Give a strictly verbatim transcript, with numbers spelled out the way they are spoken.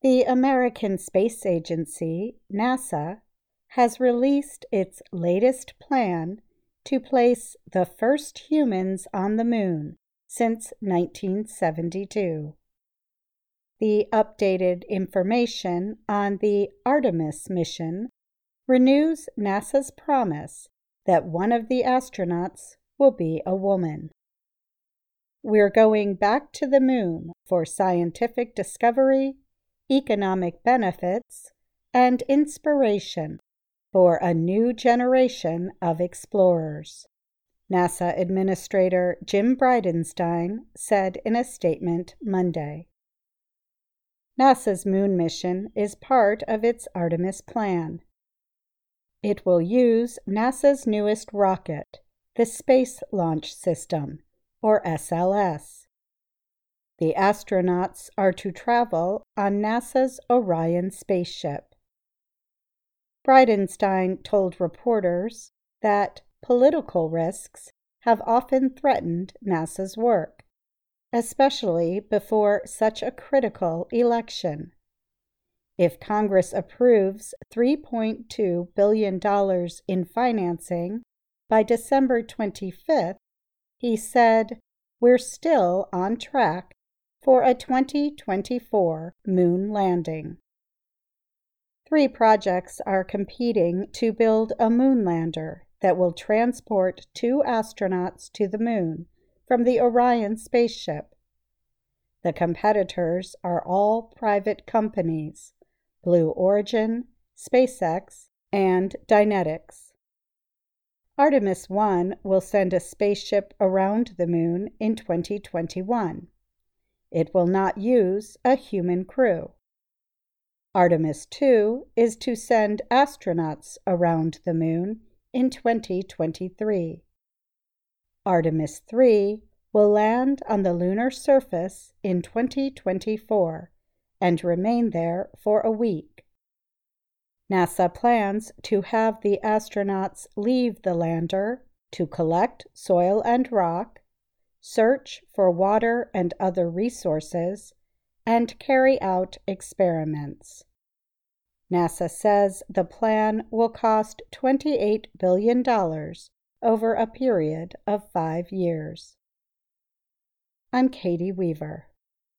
The American Space Agency, NASA, has released its latest plan to place the first humans on the moon since nineteen seventy-two. The updated information on the Artemis mission renews NASA's promise that one of the astronauts will be a woman. We're going back to the moon for scientific discovery, economic benefits, and inspiration for a new generation of explorers, NASA Administrator Jim Bridenstine said in a statement Monday. NASA's moon mission is part of its Artemis plan. It will use NASA's newest rocket, the Space Launch System, or S L S. The astronauts are to travel on NASA's Orion spaceship. Bridenstine told reporters that political risks have often threatened NASA's work, especially before such a critical election. If Congress approves three point two billion dollars in financing by December twenty-fifth, he said, "We're still on track for a twenty twenty-four moon landing." Three projects are competing to build a moon lander that will transport two astronauts to the moon from the Orion spaceship. The competitors are all private companies: Blue Origin, SpaceX, and Dynetics. Artemis one will send a spaceship around the moon in twenty twenty-one. It will not use a human crew. Artemis two is to send astronauts around the moon in twenty twenty-three. Artemis three will land on the lunar surface in twenty twenty-four and remain there for a week. NASA plans to have the astronauts leave the lander to collect soil and rock, search for water and other resources, and carry out experiments. NASA says the plan will cost twenty-eight billion dollars over a period of five years. I'm Katie Weaver.